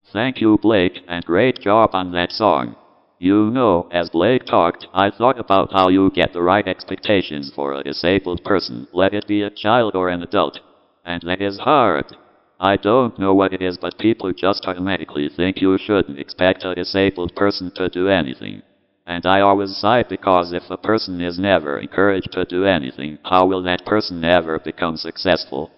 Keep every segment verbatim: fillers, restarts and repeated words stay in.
Thank you, Blake, and great job on that song. You know, as Blake talked, I thought about how you get the right expectations for a disabled person, let it be a child or an adult. And that is hard. I don't know what it is, but people just automatically think you shouldn't expect a disabled person to do anything. And I always sigh, because if a person is never encouraged to do anything, how will that person ever become successful?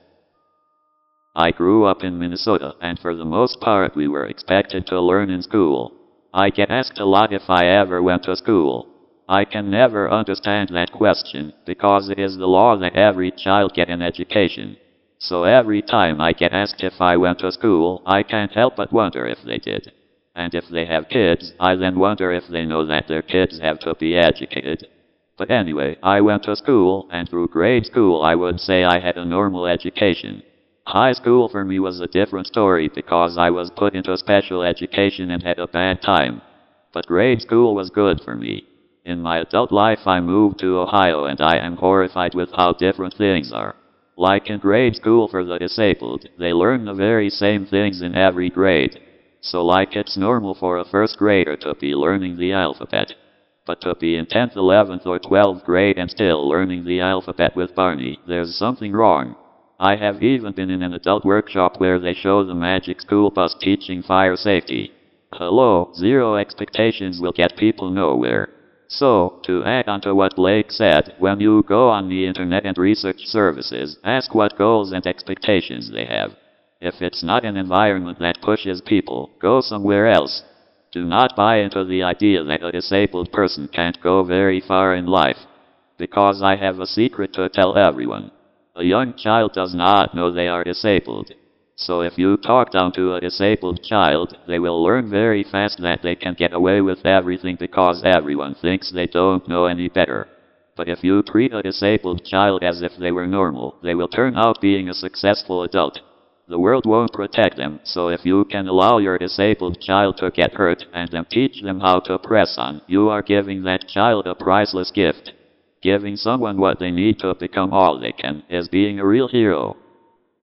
I grew up in Minnesota, and for the most part we were expected to learn in school. I get asked a lot if I ever went to school. I can never understand that question, because it is the law that every child get an education. So every time I get asked if I went to school, I can't help but wonder if they did. And if they have kids, I then wonder if they know that their kids have to be educated. But anyway, I went to school, and through grade school I would say I had a normal education. High school for me was a different story, because I was put into special education and had a bad time. But grade school was good for me. In my adult life I moved to Ohio, and I am horrified with how different things are. Like in grade school for the disabled, they learn the very same things in every grade. So like it's normal for a first grader to be learning the alphabet. But to be in tenth, eleventh or twelfth grade and still learning the alphabet with Barney, there's something wrong. I have even been in an adult workshop where they show the magic school bus teaching fire safety. Hello, zero expectations will get people nowhere. So, to add on to what Blake said, when you go on the internet and research services, ask what goals and expectations they have. If it's not an environment that pushes people, go somewhere else. Do not buy into the idea that a disabled person can't go very far in life. Because I have a secret to tell everyone. A young child does not know they are disabled. So if you talk down to a disabled child, they will learn very fast that they can get away with everything because everyone thinks they don't know any better. But if you treat a disabled child as if they were normal, they will turn out being a successful adult. The world won't protect them, so if you can allow your disabled child to get hurt and then teach them how to press on, you are giving that child a priceless gift. Giving someone what they need to become all they can is being a real hero.